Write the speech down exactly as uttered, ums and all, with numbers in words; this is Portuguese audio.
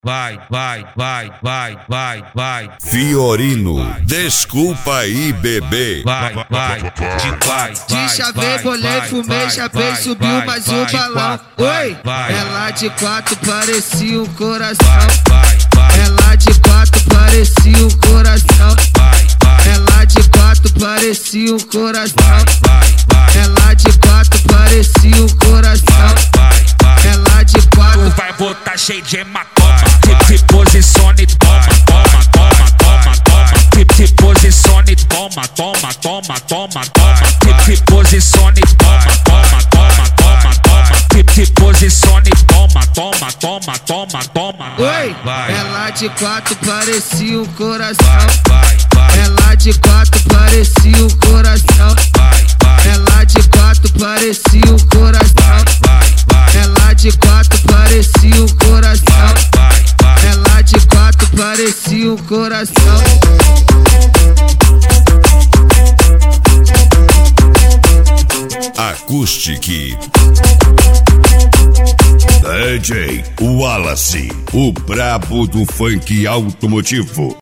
vai, vai, vai, vai, vai, vai. Fiorino, desculpa aí, bebê. Vai, vai, de vai, De chavei, bolei, fumei, chapei, subiu mais um balão. Oi, ela de quatro parecia um coração. Ela de quatro parecia um coração. Ela de quatro parecia um coração. Ela de quatro parecia um coração. Ela de quatro vai botar cheio de hematoma. Se, se posicione, toma, toma, toma, toma, toma. Se, se posicione, toma, toma, toma, toma, toma. Se, se posicione, toma, toma, toma, toma, toma. Se, se posicione, toma, toma, toma, toma, toma. Oi, ela de quatro parecia um coração. Ela de quatro parecia um coração. Ela de quatro parecia um coração. Ela de quatro parecia um coração. Ela de quatro parecia um coração. Acoustic D J Wallace, o brabo do funk automotivo.